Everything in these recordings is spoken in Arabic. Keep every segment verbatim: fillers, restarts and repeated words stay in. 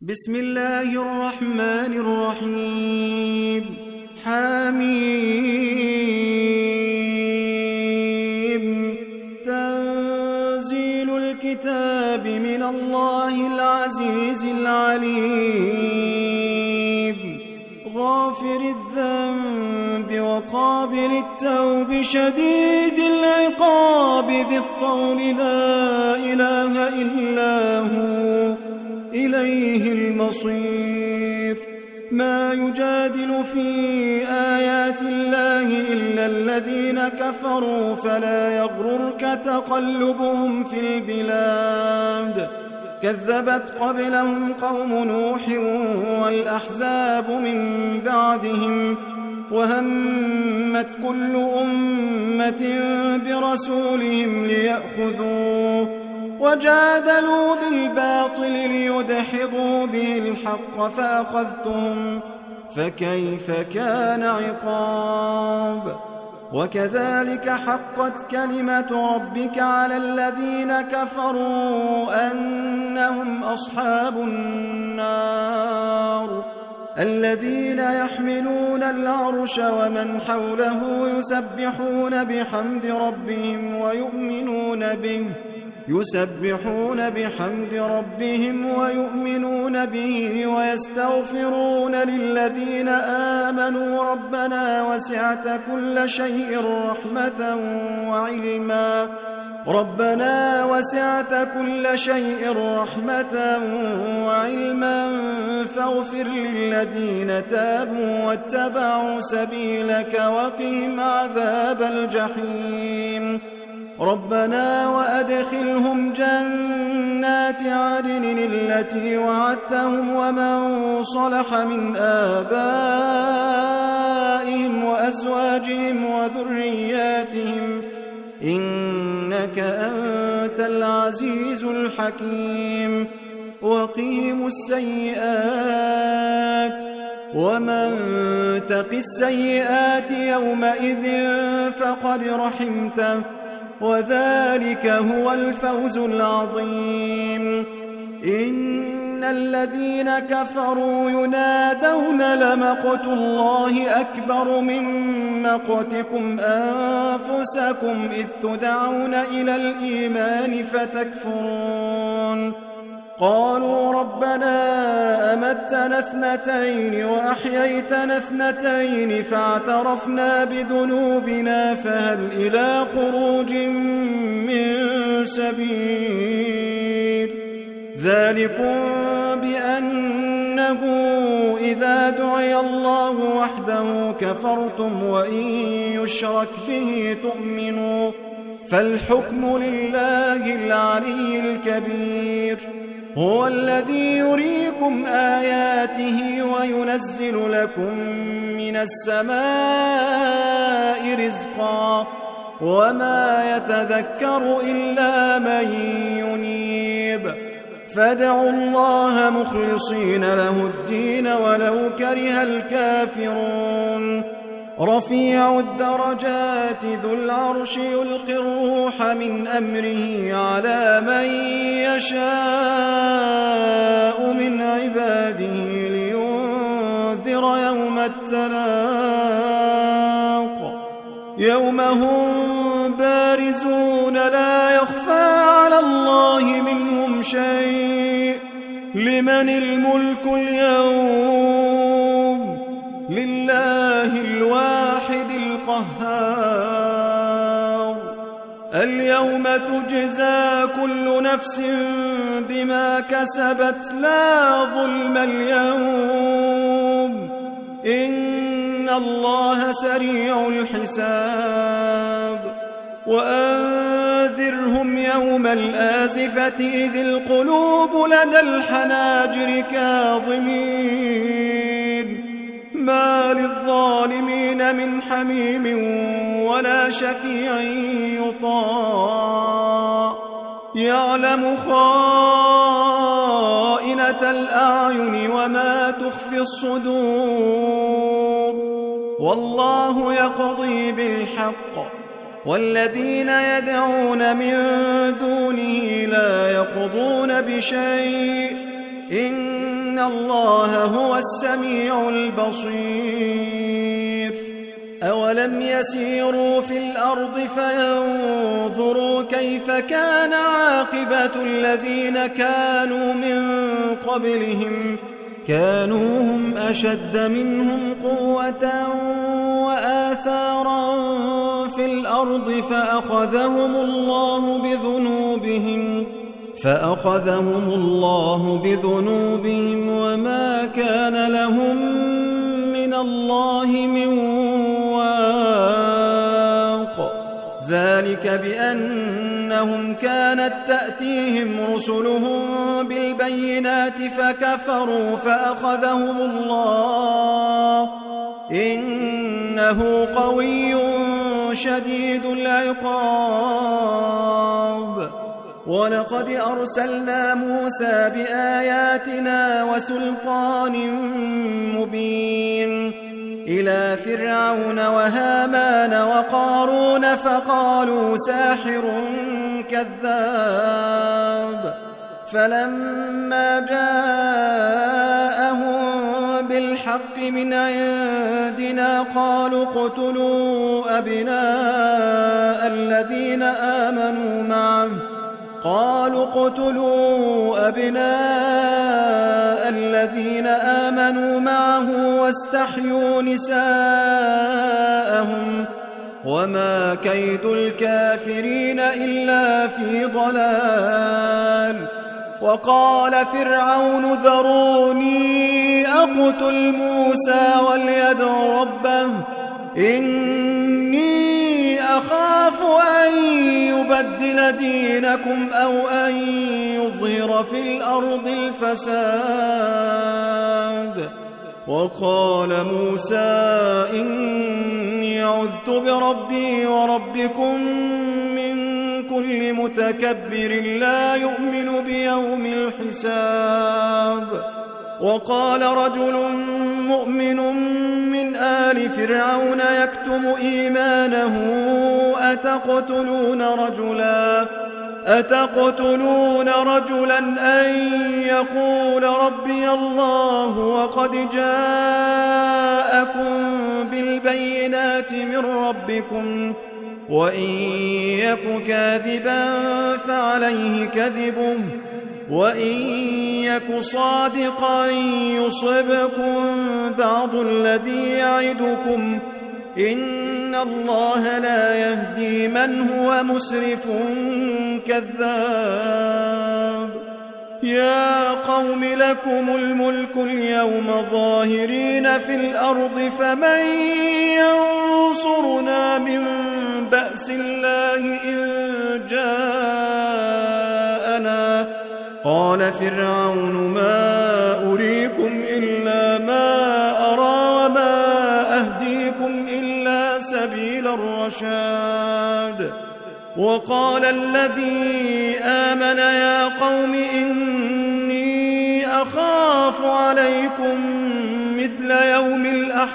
بسم الله الرحمن الرحيم حميم تنزيل الكتاب من الله العزيز العليم غافر الذنب وقابل التوب شديد العقاب ذي الطول لا إله إلا هو إليه المصير ما يجادل في آيات الله إلا الذين كفروا فلا يغررك تقلبهم في البلاد كذبت قبلهم قوم نوح والأحزاب من بعدهم وهمت كل أمة برسولهم ليأخذوه وجادلوا بالباطل ليدحضوا به الحق فأخذتهم فكيف كان عقاب وكذلك حقت كلمة ربك على الذين كفروا أنهم أصحاب النار الذين يحملون العرش ومن حوله يسبحون بحمد ربهم ويؤمنون به يسبحون بحمد ربهم ويؤمنون به ويستغفرون للذين آمنوا ربنا وسعت كل شيء رحمة وعلما ربنا وسعت كل شيء رحمة وعلما فاغفر للذين تابوا واتبعوا سبيلك وقهم عذاب الجحيم ربنا وأدخلهم جنات عدن التي وعدتهم ومن صلح من آبائهم وأزواجهم وذرياتهم إنك أنت العزيز الحكيم وقهم السيئات ومن تق السيئات يومئذ فقد رحمته وذلك هو الفوز العظيم إن الذين كفروا ينادون لمقت الله أكبر من مقتكم أنفسكم إذ تدعون إلى الإيمان فتكفرون قالوا ربنا أمتنا اثنتين وأحييتنا اثنتين فاعترفنا بذنوبنا فهل إلى خروج من سبيل ذلكم بأنه إذا دعي الله وحده كفرتم وإن يشرك به تؤمنوا فالحكم لله العلي الكبير هو الذي يريكم آياته وينزل لكم من السماء رزقا وما يتذكر إلا من ينيب فادعوا الله مخلصين له الدين ولو كره الكافرون رفيع الدرجات ذو العرش يلقي الروح من أمره على من يشاء من عباده لينذر يوم التلاق يوم هم بارزون لا يخفى على الله منهم شيء لمن الملك اليوم لله الواحد القهار اليوم تجزى كل نفس بما كسبت لا ظلم اليوم إن الله سريع الحساب وأنذرهم يوم الآزفة إذ القلوب لدى الحناجر كاظمين ما للظالمين من حميم ولا شفيع يطاع يعلم خائنة الأعين وما تخفي الصدور والله يقضي بالحق والذين يدعون من دونه لا يقضون بشيء إن الله هو السميع البصير. أولم يسيروا في الأرض فينظروا كيف كان عاقبة الذين كانوا من قبلهم كانوا هم أشد منهم قوة وآثارا في الأرض فأخذهم الله بذنوبهم فأخذهم الله بذنوبهم وما كان لهم من الله من واق. ذلك بأنهم كانت تأتيهم رسلهم بالبينات فكفروا فأخذهم الله إنه قوي شديد العقاب. ولقد أرسلنا موسى بآياتنا وسلطان مبين إلى فرعون وهامان وقارون فقالوا ساحر كذاب. فلما جاءهم بالحق من عندنا قالوا اقتلوا أبناء الذين آمنوا معه قالوا اقتلوا أبناء الذين آمنوا معه واستحيوا نساءهم وما كيد الكافرين إلا في ضلال. وقال فرعون ذروني أقتل موسى وليدع ربه إني أخاف أن يبدل دينكم أو أن يظهر في الأرض الفساد. وقال موسى إني عذت بربي وربكم من كل متكبر لا يؤمن بيوم الحساب. وقال رجل مؤمن من آل فرعون يكتم إيمانه أتقتلون رجلا أتقتلون رجلا أن يقول ربي الله وقد جاءكم بالبينات من ربكم وإن يك كاذبا فعليه كذبه وإن يك صادقا يصبكم بعض الذي يعدكم إن الله لا يهدي من هو مسرف كذاب. يا قوم لكم الملك اليوم ظاهرين في الأرض فمن ينصرنا من بأس الله إن جاءنا. قال فرعون ما أريكم إلا ما أرى وما أهديكم إلا سبيل الرشاد. وقال الذي آمن يا قوم إني أخاف عليكم مثل يوم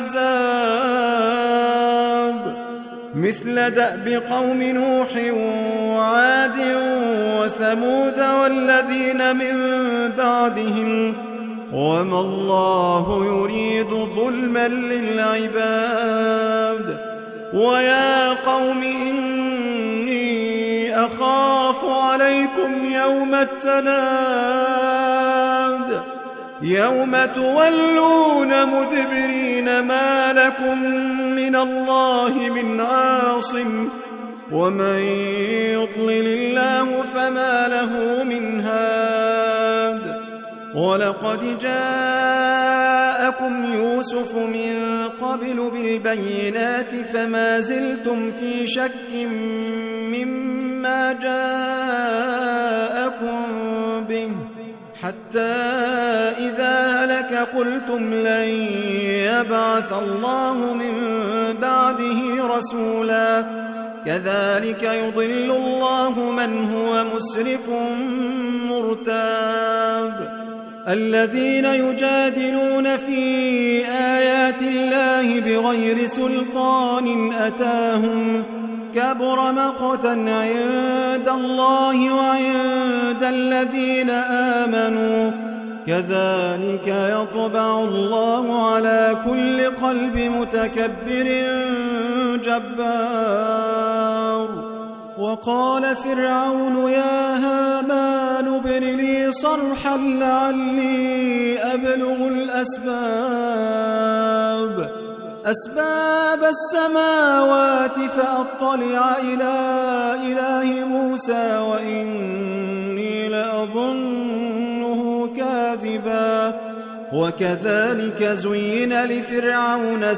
الأحزاب مثل دأب قوم نوح وعاد وثمود والذين من بعدهم وما الله يريد ظلما للعباد. ويا قوم إني أخاف عليكم يوم التناد يوم تولون مدبرين ما لكم من الله من عاصم ومن يضلل الله فما له من هاد. ولقد جاءكم يوسف من قبل بالبينات فما زلتم في شك مما جاءكم به حتى إذا هلك قلتم لن يبعث الله من بعده رسولا كذلك يضل الله من هو مسرف مرتاب. الذين يجادلون في آيات الله بغير سلطان أتاهم كبر مقتا عند الله وعند الذين آمنوا كذلك يطبع الله على كل قلب متكبر جبار. وقال فرعون يا هامان ابن لي صرحا لعلي أبلغ الأسباب أسباب السماوات فأطلع إلى إله موسى وإني لأظنه كاذبا. وكذلك زين لفرعون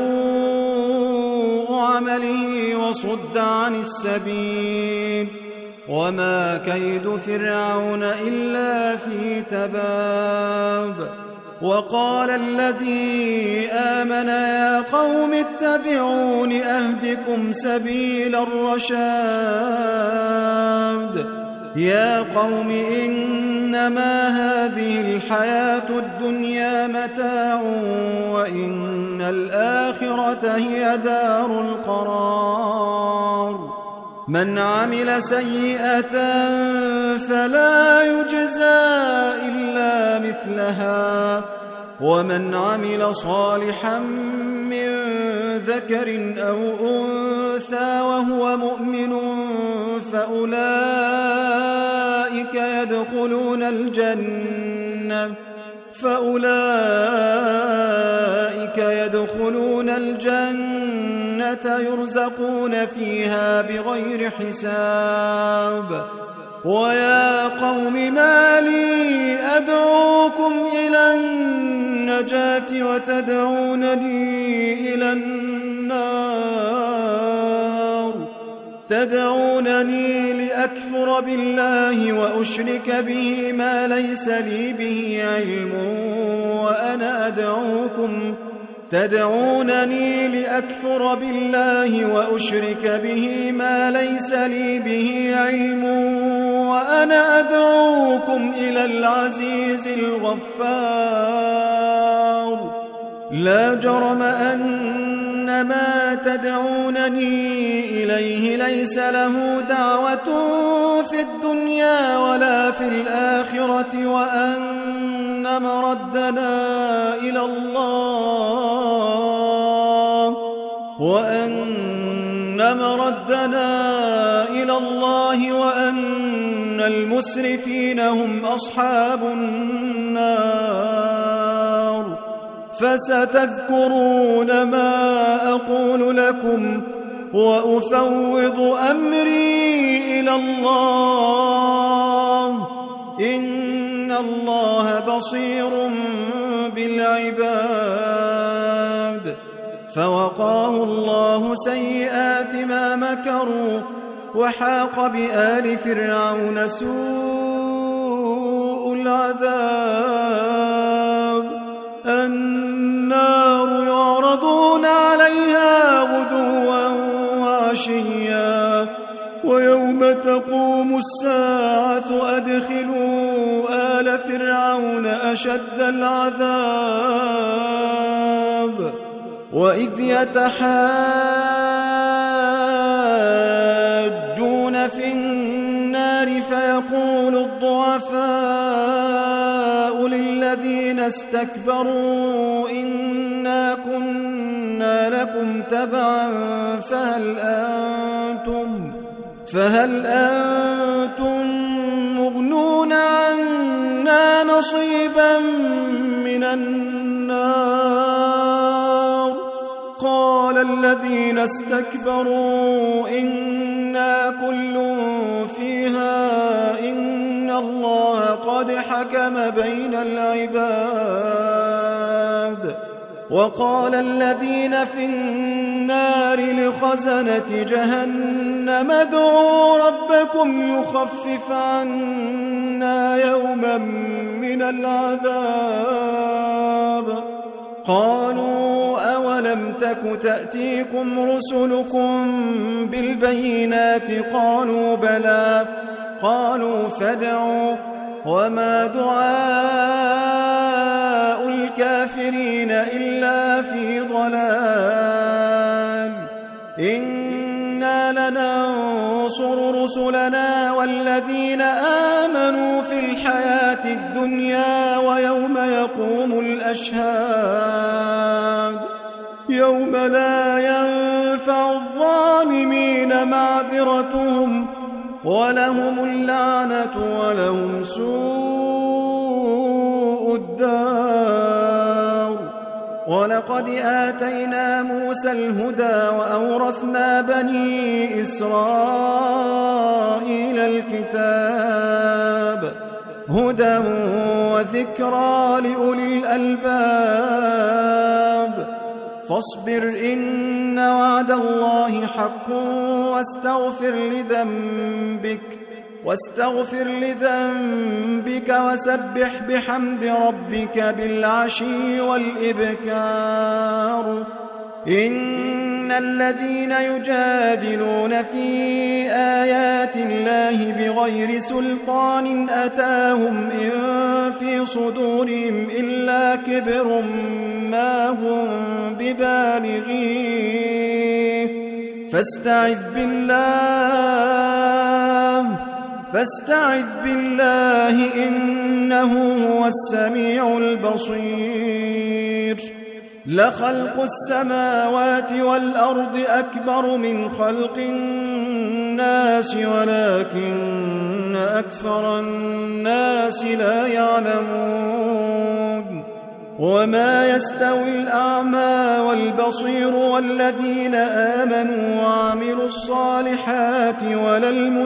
سوء عمله وصد عن السبيل وما كيد فرعون إلا في تباب. وقال الذي آمن يا قوم اتبعون أهدكم سبيل الرشاد. يا قوم إنما هذه الحياة الدنيا متاع وإن الآخرة هي دار القرار. من عمل سيئة فلا يجزى إلا مثلها ومن عمل صالحا من ذكر أو أنثى وهو مؤمن فأولئك يدخلون الجنة فأولئك يدخلون الجنة يرزقون فيها بغير حساب. ويا قوم ما لي أدعوكم إلى النجاة وتدعونني إلى النار تدعونني لأكفر بالله وأشرك به ما ليس لي به علم وأنا أدعوكم تدعونني لأكفر بالله وأشرك به ما ليس لي به علم وأنا أدعوكم إلى العزيز الغفار. لا جرم أن ما تدعونني إليه ليس له دعوة في الدنيا ولا في الآخرة وأن مردنا إلى الله وأن مردنا إلى الله وأن المسرفين هم أصحاب النار. فستذكرون ما أقول لكم وأفوض أمري إلى الله إن الله بصير بالعباد. فوقاه الله سيئات ما مكروا وحاق بآل فرعون سوء العذاب. النار يعرضون عليها غدوا وعشيا ويوم تقوم الساعة أدخلوا آل فرعون أشد العذاب. وإذ يتحاجون في النار فيقول الضعفاء للذين استكبروا إنا كنا لكم تبعا فهل أنتم فهل أنتم مغنون عنا نصيبا من النار. قال الذين استكبروا إنا كل فيها إن الله قد حكم بين العباد. وقال الذين في النار لخزنة جهنم ادعوا ربكم يخفف عنا يوما من العذاب. قالوا أولم تك تأتيكم رسلكم بالبينات قالوا بلى قالوا فادعوا وما دعاء الكافرين إلا في ضلال. إنا لننصر رسلنا الذين آمنوا في الحياة الدنيا ويوم يقوم الأشهاد يوم لا ينفع الظالمين معذرتهم ولهم اللعنة ولهم سوء الدار. ولقد آتينا موسى الهدى وأورثنا بني إسرائيل الكتاب هدى وذكرى لأولي الألباب. فاصبر إن وعد الله حق واستغفر لذنبك واستغفر لذنبك وسبح بحمد ربك بالعشي والإبكار. إن الذين يجادلون في آيات الله بغير سلطان أتاهم إن في صدورهم إلا كبر ما هم ببالغيه فاستعذ بالله فاستعذ بالله إنه هو السميع البصير. لخلق السماوات والأرض أكبر من خلق الناس ولكن أكثر الناس لا يعلمون. وما يستوي الأعمى والبصير والذين آمنوا وعملوا الصالحات ولا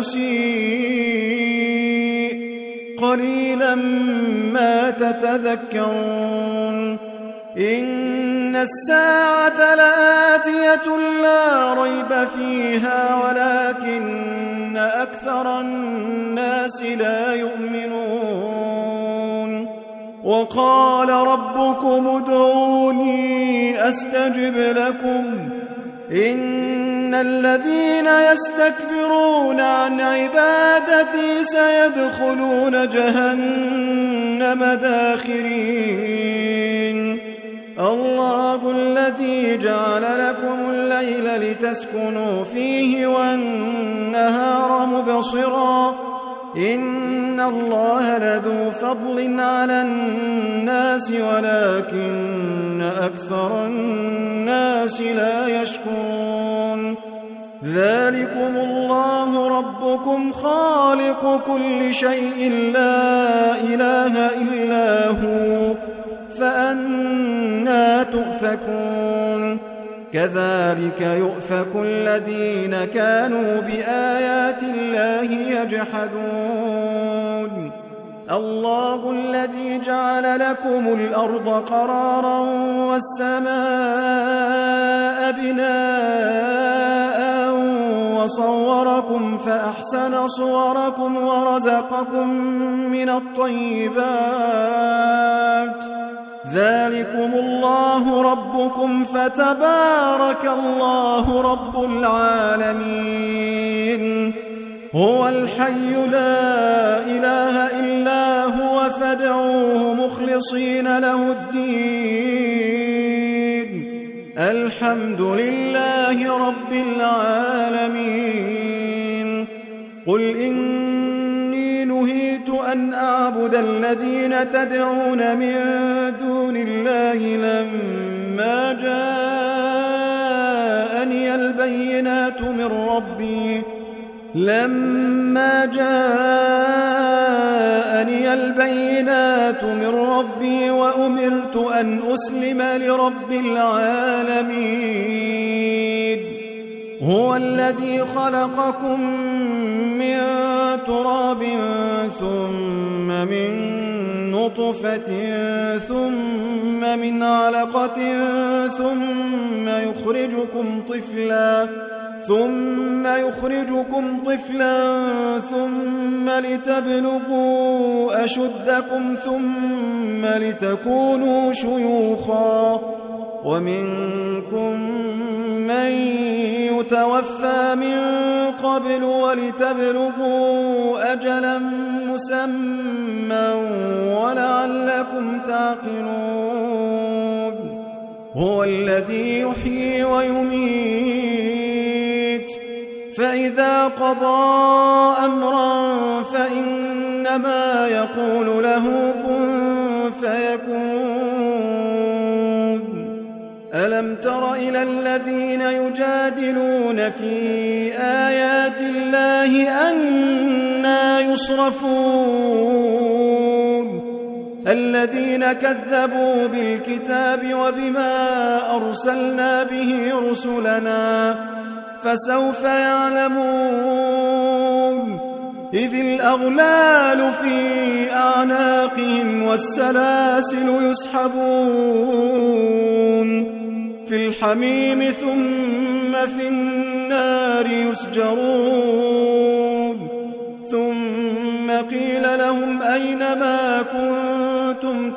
المسيء قليلا ما تتذكرون. إن الساعة لآتية لا ريب فيها ولكن أكثر الناس لا يؤمنون. وقال ربكم ادعوني أستجب لكم إن الذين يستكبرون عن عبادتي سيدخلون جهنم داخرين. الله الذي جعل لكم الليل لتسكنوا فيه والنهار مبصرا إن الله لذو فضل على الناس ولكن أكثر الناس لا يشكرون. ذلكم الله ربكم خالق كل شيء لا إله إلا هو فأنى تؤفكون. كذلك يؤفك الذين كانوا بآيات الله يجحدون. الله الذي جعل لكم الأرض قرارا والسماء بناء وصوركم فأحسن صوركم ورزقكم من الطيبات. ذلكم الله ربكم فتبارك الله رب العالمين. هو الحي لا إله إلا هو فادعوه مخلصين له الدين. الحمد لله رب العالمين. قل إني نهيت أن أعبد الذين تدعون من دون الله لما جاءني البينات من ربي لما جاءني البينات من ربي وأمرت أن أسلم لرب العالمين. هو الذي خلقكم من تراب ثم من نطفة ثم من علقة ثم يخرجكم طفلا ثم يخرجكم طفلا ثم لتبلغوا أشدكم ثم لتكونوا شيوخا ومنكم من يتوفى من قبل ولتبلغوا أجلا مسمى ولعلكم تعقلون. هو الذي يحيي ويميت فإذا قضى أمرا فإنما يقول له كن فيكون. ألم تر إلى الذين يجادلون في آيات الله أنى يصرفون الذين كذبوا بالكتاب وبما أرسلنا به رسلنا فسوف يعلمون إذ الأغلال في أعناقهم والسلاسل يسحبون في الحميم ثم في النار يسجرون ثم قيل لهم أين ما كنتم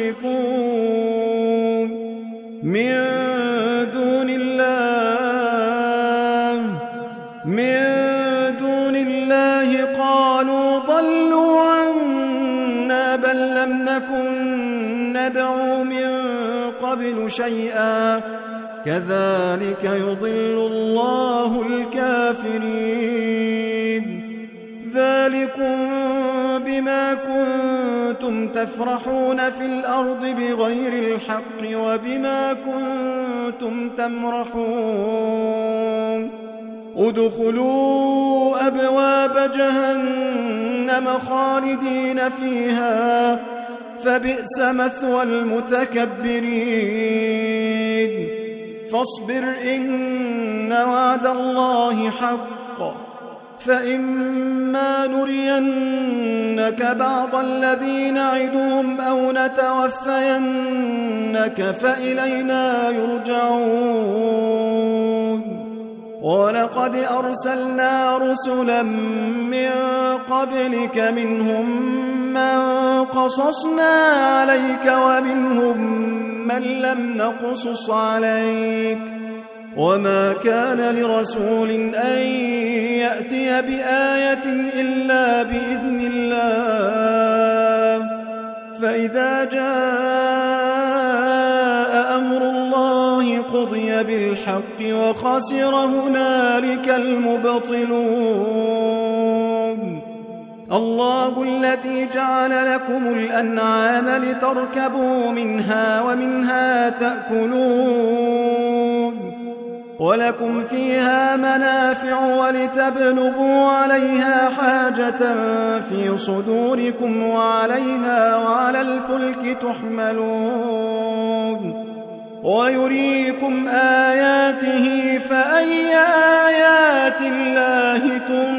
تشركون من دون الله من دون الله قالوا ضلوا عنا بل لم نكن ندعو من قبل شيئا كذلك يضل الله الكافرين ذلكم بما كنتم تفرحون في الأرض بغير الحق وبما كنتم تمرحون ادخلوا أبواب جهنم خالدين فيها فبئس مثوى المتكبرين فاصبر إن وعد الله حق فإما نرينك بعض الذي نعدهم أو نتوفينك فإلينا يرجعون ولقد أرسلنا رسلا من قبلك منهم من قصصنا عليك ومنهم من لم نقصص عليك وما كان لرسول أن يأتي بآية إلا بإذن الله فإذا جاء أمر الله قضي بالحق وخسر هنالك المبطلون الله الذي جعل لكم الأنعام لتركبوا منها ومنها تأكلون ولكم فيها منافع ولتبلغوا عليها حاجة في صدوركم وعليها وعلى الفلك تحملون ويريكم آياته فأي آيات الله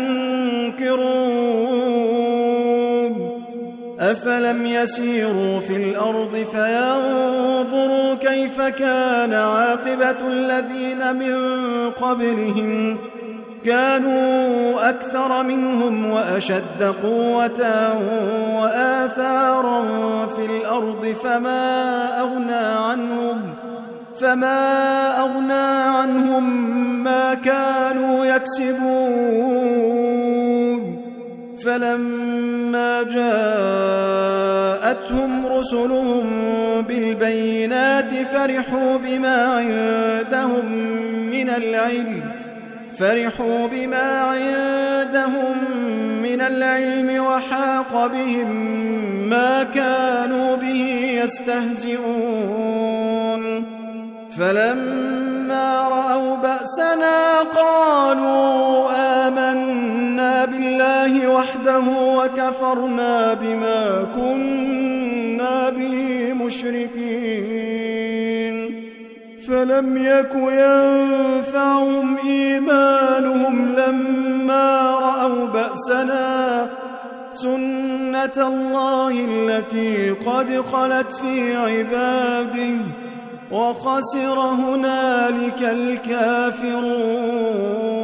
تنكرون أفلم يسيروا في الأرض فينظروا كيف كان عاقبة الذين من قبلهم كانوا أكثر منهم وأشد قوة وآثارا في الأرض فما أغنى عنهم فما أغنى عنهم ما كانوا يكسبون فلما جاءتهم رسلهم بالبينات فرحوا بما عندهم من العلم فرحوا بما عندهم من العلم وحاق بهم ما كانوا به يستهزئون فلما رأوا بأسنا قالوا آمنا بالله وحده وكفرنا بما كنا به مشركين فلم يك ينفعهم إيمانهم لما رأوا بأسنا سنة الله التي قد خلت في عباده وخسر هنالك الكافرون